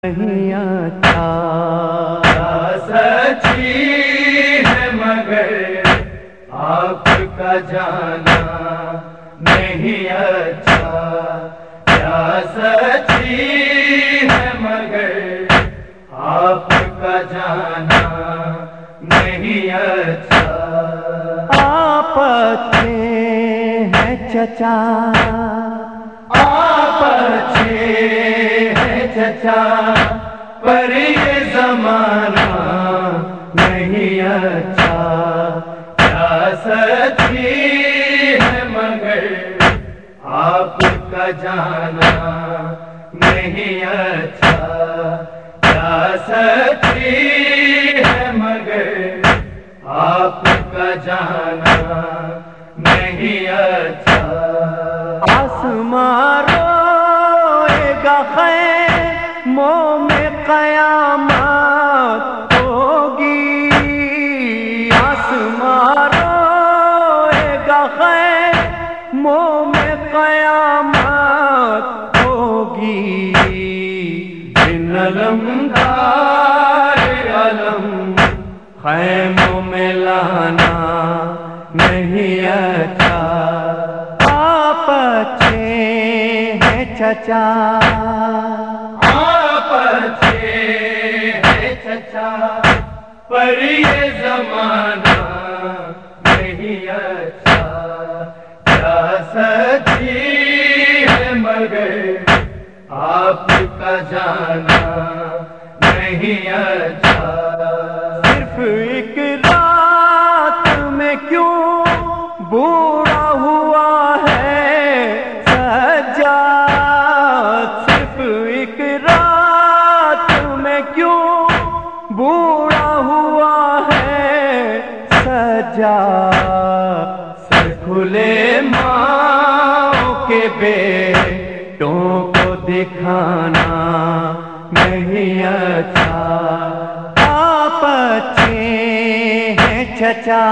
نہیں اچھا سچی ہے مگر آپ کا جانا نہیں اچھا، کیا سچی ہے مگر آپ کا جانا نہیں اچھا۔ آپ اچھے ہیں چچا، آپ اچھے ہیں چچا، پر یہ زمانہ نہیں اچھا، کیا سچی ہے مگر آپ کا جانا نہیں اچھا، کیا سچی ہے مگر آپ کا جانا نہیں اچھا۔ آسمان روئے گا خیموں میں قیامت ہوگی، آسمان روئے گا خیموں میں قیامت ہوگی، بن علمدار علم خیموں میں لانا نہیں اچھا۔ آپ اچھے ہیں چچا، آپ اچھے ہیں چچا، پر یہ زمانہ نہیں اچھا، کیا سچی ہے مگر آپ کا جانا نہیں اچھا۔ صرف ایک رات میں کیوں بوڑھا ہوا ہے سجاد، صرف ایک رات میں کیوں بوڑھا ہوا ہے سجاد، سر کھلے ماں کے بیٹوں کو دکھانا نہیں اچھا۔ آپ اچھے ہیں چچا،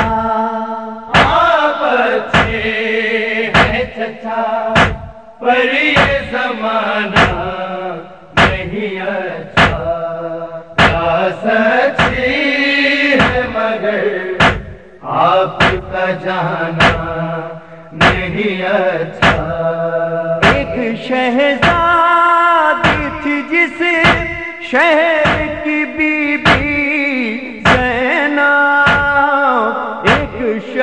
آپ اچھے ہیں چچا، پر یہ زمانہ نہیں اچھا، کیا سچی ہے مگر آپ کا جانا نہیں اچھا۔ ایک شہزادی تھی جس شہر کی بی بی زینب، ایک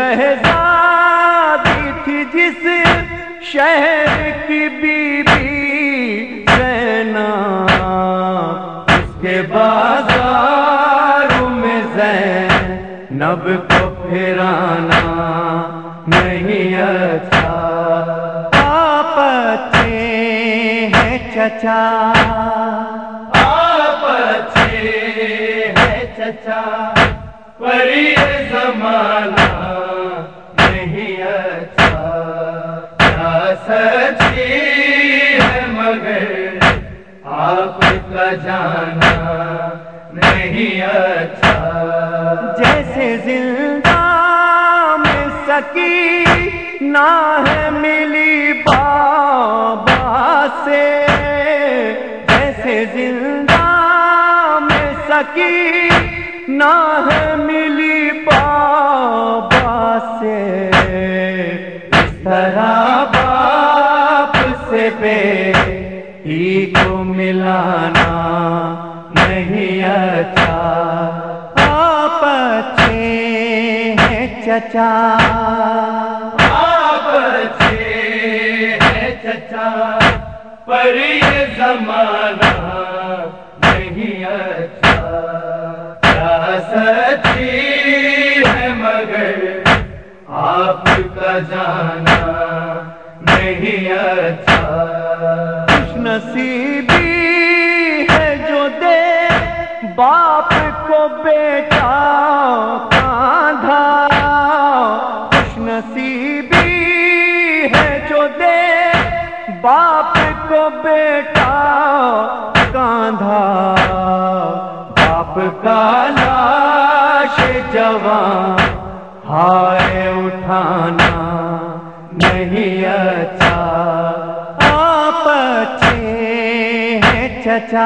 شہزادی تھی جس شہر کی بی بی زینب، اس کے بازاروں میں زینب کو پھرانا نہیں اچھا۔ آپ اچھے ہیں چچا، آپ اچھے ہیں چچا، پر یہ زمانہ نہیں اچھا، کیا سچی ہے مگر آپ کا جانا نہیں اچھا۔ جیسے زندہ میں سکینہ ہے ملی بابا سے، جیسے زندہ میں سکینہ ہے ملی بابا سے، اس طرح باپ سے بیٹی کو ملانا نہیں اچھا۔ آپ اچھے ہیں چچا، آپ اچھے ہیں چچا، پر یہ زمانہ نہیں اچھا، کیا سچی ہے مگر آپ کا جانا نہیں اچھا۔ خوش نصیبی ہے جو دے باپ کو بیٹا کاندھا، خوش نصیبی ہے جو دے باپ کو بیٹا کاندھا، باپ کا لاش جوان ہائے اٹھانا نہیں اچھا۔ آپ اچھے ہیں چچا،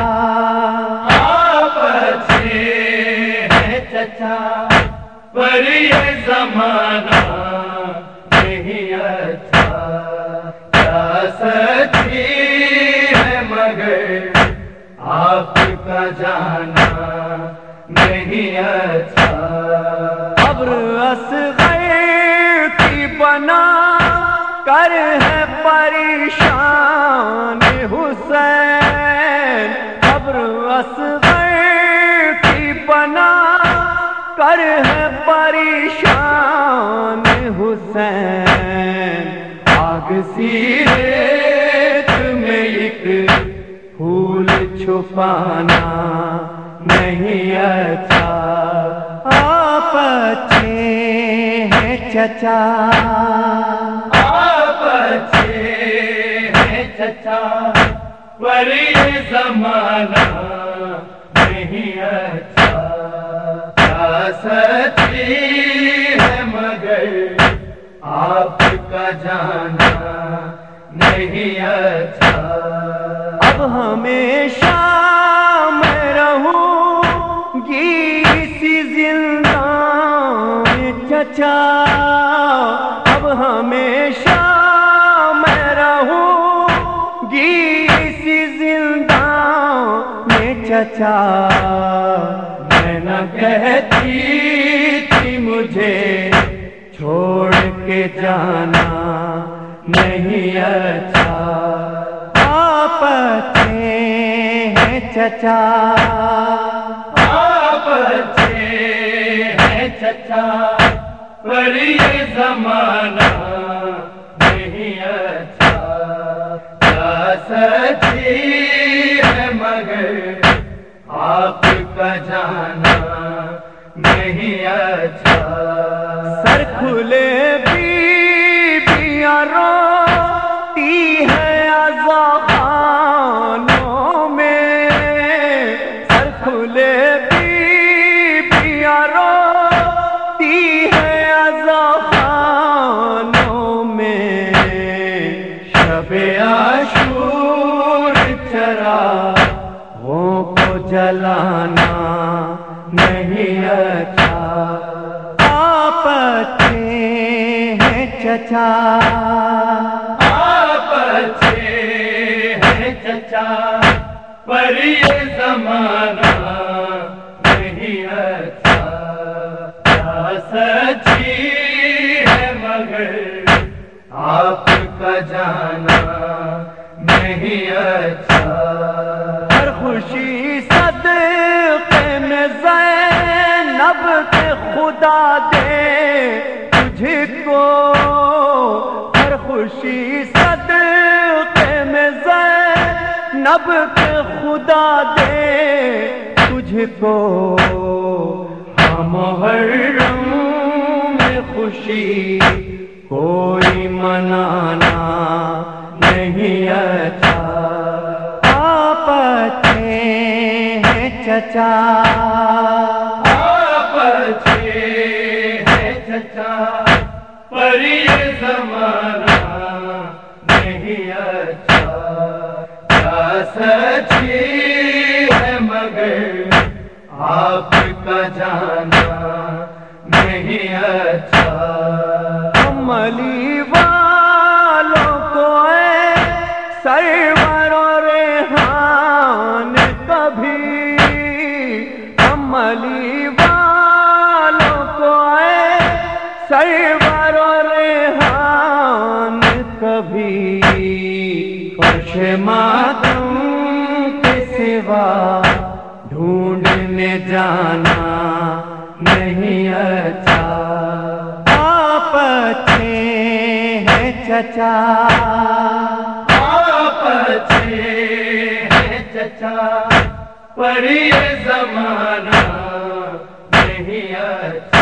آپ اچھے ہیں چچا، پر یہ زمانہ نہیں اچھا، کیا سچی ہے مگر آپ کا جانا نہیں اچھا۔ ابر اصغر کی بنا کر ہے پریشان حسین، ابر اصغر کی بنا کر ہے پریشان حسین، آگ سی ریت میں ایک پھول چھپانا نہیں اچھا، آپ اچھے ہیں چچا، آپ اچھے ہیں چچا، پر یہ زمانہ نہیں اچھا، کیا سچی ہے مگر آپ کا جانا نہیں اچھا۔ اب ہمیشہ میں رہوں گی اسی زندان میں چچا، اب ہمیشہ میں رہوں گی اسی زندان میں چچا، میں نہ کہتی تھی مجھے چھوڑ کے جانا نہیں اچھا، آپ اچھے ہیں چچا، آپ اچھے ہیں چچا، پر یہ زمانہ نہیں اچھا، کیا سچی ہے مگر آپ کا جانا نہیں اچھا۔ سر کھلے بیویاں روتی ہے عزا خانوں میں، سر کھلے بیویاں روتی ہے عزا خانوں میں، شب عاشور چراغوں کو جلانا نہیں اچھا، آپ اچھے ہیں چچا، آپ اچھے ہیں چچا، پر یہ زمانہ نہیں اچھا، کیا سچی ہے مگر آپ کا جانا نہیں اچھا۔ ہر خوشی صدقے میں زینب کے خدا دے تجھ کو، ہر خوشی صدقے میں زینب کے خدا دے تجھ کو، محرم میں خوشی کوئی منانا نہیں اچھا، آپ اچھے ہیں چچا، آپ اچھے ہیں چچا، پر یہ زمانہ نہیں اچھا، کیا سچی ہے مگر آپ کا جانا نہیں اچھا۔ عملی والوں کو اے سرور و ریحان کبھی، عملی والوں کو اے سرور و ریحان کبھی، فرش ماتم کے سوا ڈھونڈنے جانا نہیں اچھا، آپ اچھے ہیں چچا، آپ اچھے ہیں چچا، پر یہ زمانہ نہیں اچھا،